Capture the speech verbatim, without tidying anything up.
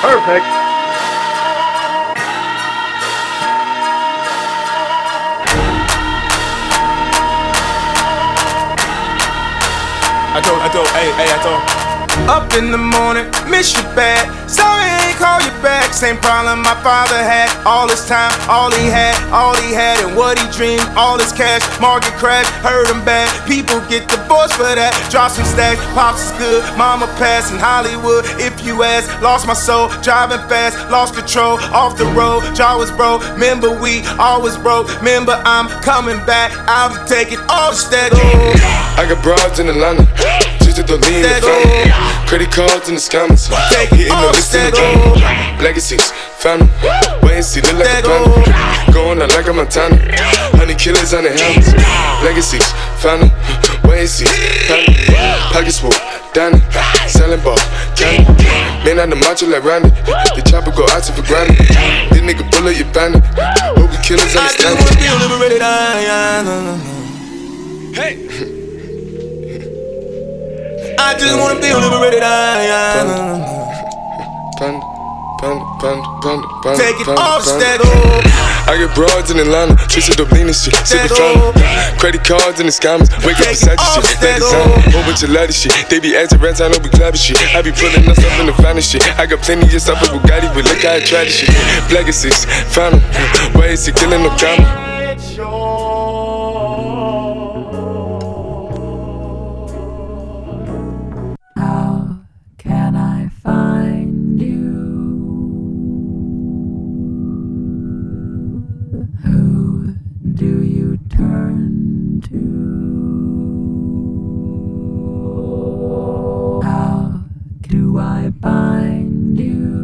Perfect. I told, I told, hey, hey, I told. Up in the morning, miss you bad. Sorry I ain't call you back. Same problem my father had. All his time, all he had, all he had, and what he dreamed, all his cash. Market crash, hurt him bad. People get divorced for that. Drop some stacks, pops is good. Mama passed in Hollywood. If you ask, lost my soul, driving fast, lost control, off the road. Jaw was broke. Remember we always broke. Remember I'm coming back. I'll take it all steady. I got broads in Atlanta. Just to lean in the family. Credit cards in the scammers. Hitting the list in the drama. Legacies, family. Wait and see, look like a panda. Going out like a Montana. Honey killers on the helmets. Legacies, family. Wait and see, family. Pockets full, Danny. Selling ball, candy. Man on the macho like Randy. The chopper go out to for granted. This nigga bullet, you bandit. Hope the killers understand it. I just wanna feel liberated. Hey. I just wanna feel liberated. Panda, panda, panda, panda, panda. Take it off, stack. I get broads in Atlanta, twisted up lean and shit, sippin' family. Credit cards and the scammers, wake up beside the shit. That design, whole bunch of lattice shit. They be acting rats, I know we clapping shit. I be pulling us up in the finest shit. I got plenty of stuff with Bugatti, but look how I try this shit. Black is six, family. Why is he killing no comma? Do you turn to? How do I find you?